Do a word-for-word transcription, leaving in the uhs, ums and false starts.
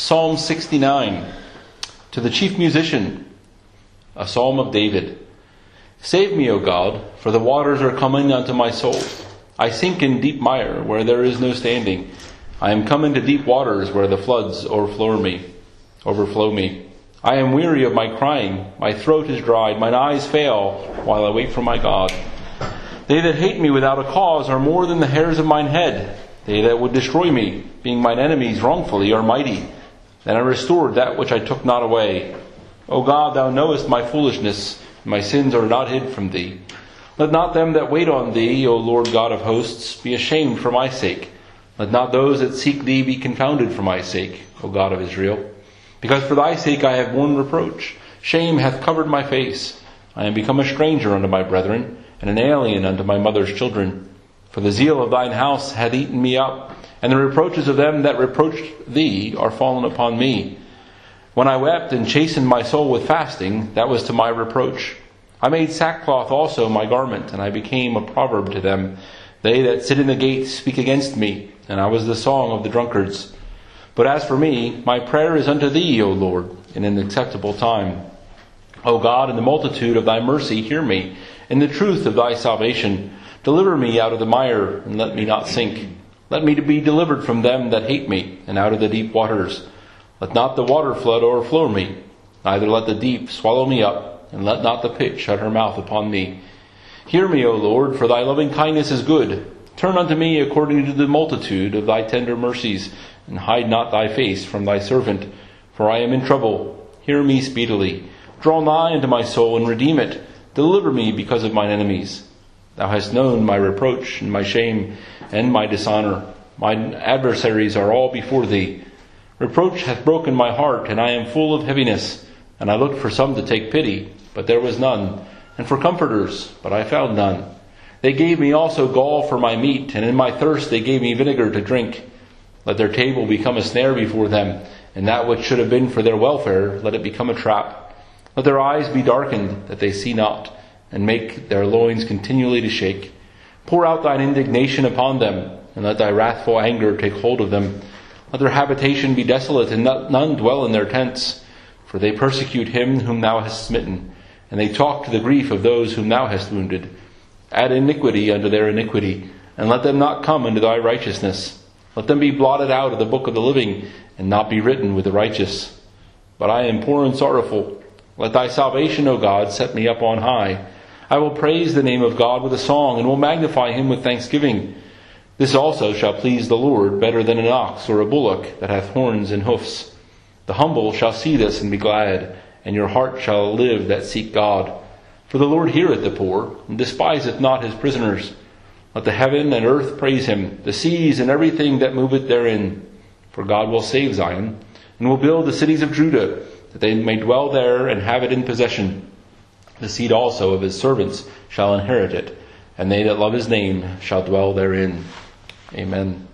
Psalm sixty-nine. To the chief musician, a psalm of David. Save me, O God, for the waters are coming unto my soul. I sink in deep mire, where there is no standing. I am come into deep waters, where the floods overflow me. Overflow me. I am weary of my crying. My throat is dried. Mine eyes fail, while I wait for my God. They that hate me without a cause are more than the hairs of mine head. They that would destroy me, being mine enemies wrongfully, are mighty. Then I restored that which I took not away. O God, thou knowest my foolishness, and my sins are not hid from thee. Let not them that wait on thee, O Lord God of hosts, be ashamed for my sake. Let not those that seek thee be confounded for my sake, O God of Israel. Because for thy sake I have borne reproach. Shame hath covered my face. I am become a stranger unto my brethren, and an alien unto my mother's children. For the zeal of thine house hath eaten me up, and the reproaches of them that reproached thee are fallen upon me. When I wept and chastened my soul with fasting, that was to my reproach. I made sackcloth also my garment, and I became a proverb to them. They that sit in the gate speak against me, and I was the song of the drunkards. But as for me, my prayer is unto thee, O Lord, in an acceptable time. O God, in the multitude of thy mercy, hear me. In the truth of thy salvation, deliver me out of the mire, and let me not sink. Let me be delivered from them that hate me, and out of the deep waters. Let not the water flood overflow me, neither let the deep swallow me up, and let not the pit shut her mouth upon me. Hear me, O Lord, for thy loving kindness is good. Turn unto me according to the multitude of thy tender mercies, and hide not thy face from thy servant, for I am in trouble. Hear me speedily. Draw nigh unto my soul, and redeem it. Deliver me because of mine enemies. Thou hast known my reproach, and my shame, and my dishonor. Mine adversaries are all before thee. Reproach hath broken my heart, and I am full of heaviness. And I looked for some to take pity, but there was none, and for comforters, but I found none. They gave me also gall for my meat, and in my thirst they gave me vinegar to drink. Let their table become a snare before them, and that which should have been for their welfare, let it become a trap. Let their eyes be darkened, that they see not, and make their loins continually to shake. Pour out thine indignation upon them, and let thy wrathful anger take hold of them. Let their habitation be desolate, and none dwell in their tents. For they persecute him whom thou hast smitten, and they talk to the grief of those whom thou hast wounded. Add iniquity unto their iniquity, and let them not come unto thy righteousness. Let them be blotted out of the book of the living, and not be written with the righteous. But I am poor and sorrowful. Let thy salvation, O God, set me up on high. I will praise the name of God with a song, and will magnify him with thanksgiving. This also shall please the Lord better than an ox or a bullock that hath horns and hoofs. The humble shall see this and be glad, and your heart shall live that seek God. For the Lord heareth the poor, and despiseth not his prisoners. Let the heaven and earth praise him, the seas and everything that moveth therein. For God will save Zion, and will build the cities of Judah, that they may dwell there and have it in possession. The seed also of his servants shall inherit it, and they that love his name shall dwell therein. Amen.